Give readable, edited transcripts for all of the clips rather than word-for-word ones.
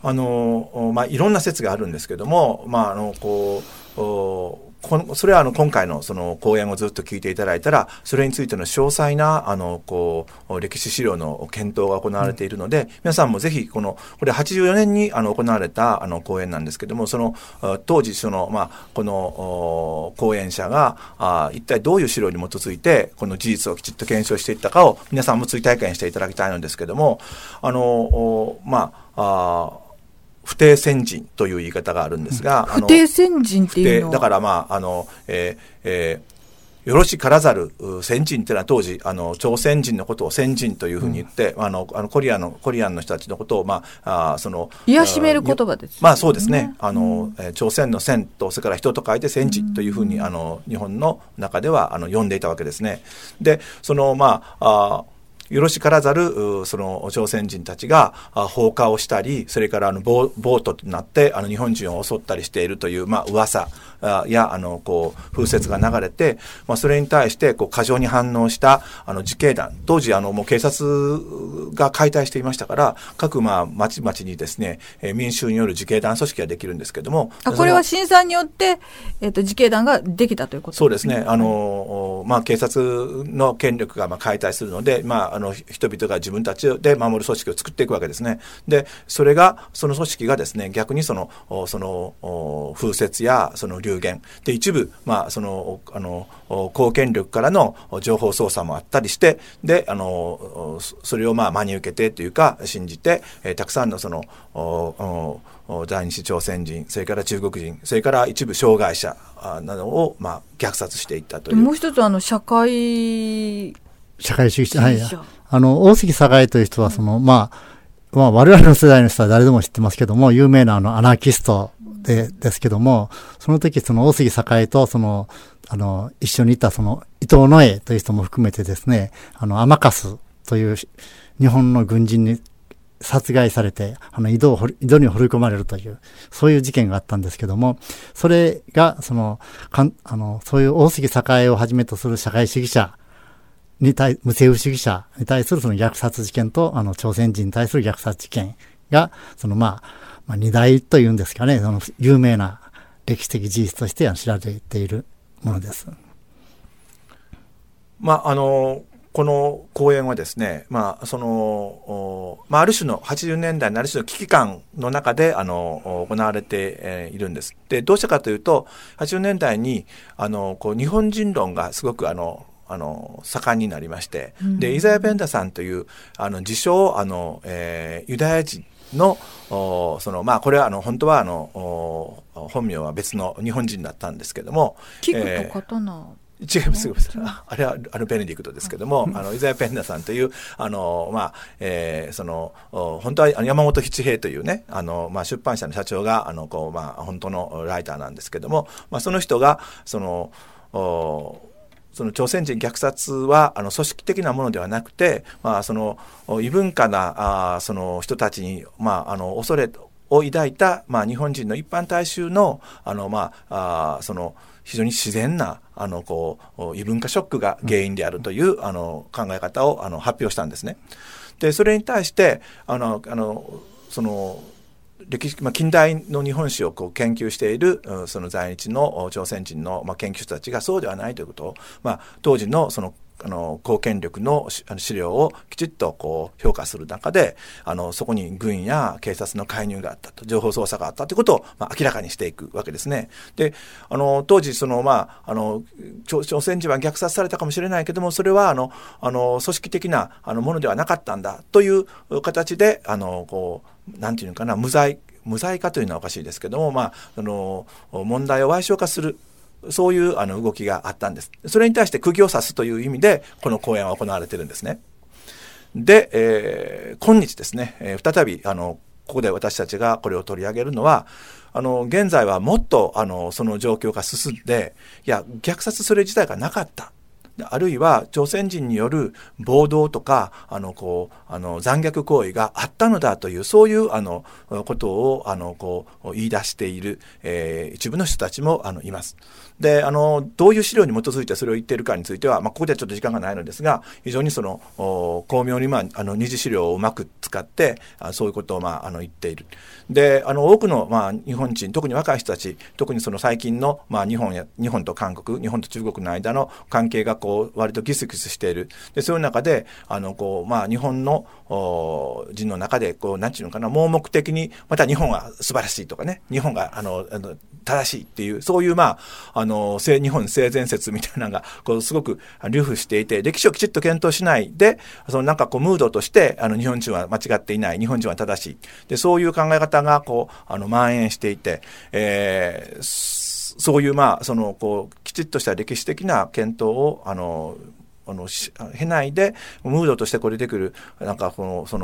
いろんな説があるんですけども、それは今回のその講演をずっと聞いていただいたら、それについての詳細な歴史資料の検討が行われているので、皆さんもぜひこれ84年に行われた講演なんですけども、その当時この講演者が一体どういう資料に基づいてこの事実をきちっと検証していったかを皆さんも追体験していただきたいのですけども、不定先人という言い方があるんですが、 不定先人っていうのはだからよろしからざる先人というのは当時朝鮮人のことを先人というふうに言って、コリアンの人たちのことを癒しめる言葉です、 ね。そうですね。朝鮮の鮮とそれから人と書いて先人というふうに日本の中では呼んでいたわけですね。でよろしからざるその朝鮮人たちが放火をしたり、それから暴徒となって日本人を襲ったりしているという噂や風説が流れて、それに対して過剰に反応した自警団、当時もう警察が解体していましたから、各町々にですね民衆による自警団組織ができるんですけども、 これは新さんによって、自警団ができたということですね。 そうですね。警察の権力が解体するので、人々が自分たちで守る組織を作っていくわけですね。で、その組織がですね、逆にその風説やその流言で一部公権力からの情報操作もあったりして、でそれを真に受けてというか信じて、たくさんの在日朝鮮人、それから中国人、それから一部障害者などを虐殺していったという。 もう一つ社会主義者、大杉栄という人は我々の世代の人は誰でも知ってますけども、有名なアナーキストですけども、その時大杉栄と一緒にいた伊藤野枝という人も含めてですね、天粕という日本の軍人に殺害されて井戸に放り込まれるというそういう事件があったんですけども、それがそういう大杉栄をはじめとする社会主義者無政府主義者に対する虐殺事件と朝鮮人に対する虐殺事件が二大というんですかね、有名な歴史的事実として知られているものです。 この講演はですね、ある種の80年代のある種の危機感の中で行われているんです。で、どうしたかというと、80年代に日本人論がすごく盛んになりまして、でイザヤ・ペンダさんという自称ユダヤ人のこれは本当は本名は別の日本人だったんですけども、 キクと刀違います。あれはベネディクトですけども、イザヤ・ペンダさんという本当は山本七平というね出版社の社長が本当のライターなんですけども、その人がその朝鮮人虐殺は組織的なものではなくて、異文化なその人たちに恐れを抱いた日本人の一般大衆の非常に自然な異文化ショックが原因であるという考え方を発表したんですね。でそれに対して近代の日本史を研究しているその在日の朝鮮人の研究者たちがそうではないということを、当時の公権力の資料をきちっと評価する中でそこに軍や警察の介入があったと、情報操作があったということを明らかにしていくわけですね。で当時朝鮮人は虐殺されたかもしれないけども、それは組織的なものではなかったんだという形でなんていうのかな、無罪化というのはおかしいですけども、問題を歪償化する、そういう動きがあったんです。それに対して釘を刺すという意味でこの講演は行われているんですね。で、今日ですね、再びここで私たちがこれを取り上げるのは現在はもっとその状況が進んで、虐殺それ自体がなかったあるいは朝鮮人による暴動とか残虐行為があったのだという、そういうことを言い出している、一部の人たちもいます。でどういう資料に基づいてそれを言っているかについては、ここではちょっと時間がないのですが、非常に巧妙に二次資料をうまく使ってそういうことを言っている。で多くの日本人、特に若い人たち、特に最近の日本と韓国、日本と中国の間の関係が割とギスギスしている。でそういう中で日本の人の中でなんていうのかな、盲目的にまた日本は素晴らしいとかね、日本が正しいっていう、そういう日本性善説みたいなのがすごく流布していて、歴史をきちっと検討しないでなんかムードとして日本人は間違っていない、日本人は正しいで、そういう考え方が蔓延していて、そういうきちっとした歴史的な検討を経ないでムードとして出てくる、なんか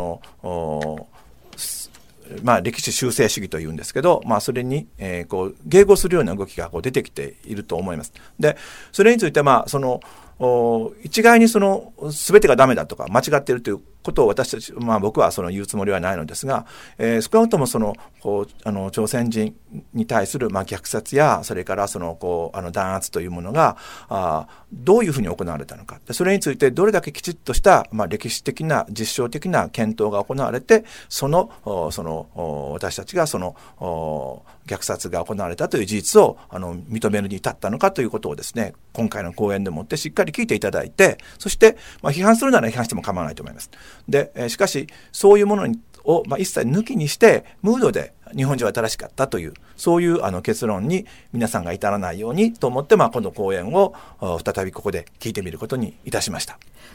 歴史修正主義というんですけど、それに、迎合するような動きが出てきていると思います。でそれについて一概に全てがダメだとか間違っているということを私たち、僕は言うつもりはないのですが、少なくとも朝鮮人に対する虐殺や、それから弾圧というものがどういうふうに行われたのか、それについてどれだけきちっとした、歴史的な実証的な検討が行われて、私たちが虐殺が行われたという事実を認めるに至ったのかということをですね、今回の講演でもってしっかり聞いていただいて、そして批判するなら批判しても構わないと思います。でしかしそういうものを一切抜きにしてムードで日本人は正しかったという、そういう結論に皆さんが至らないようにと思って、この講演を再びここで聞いてみることにいたしました。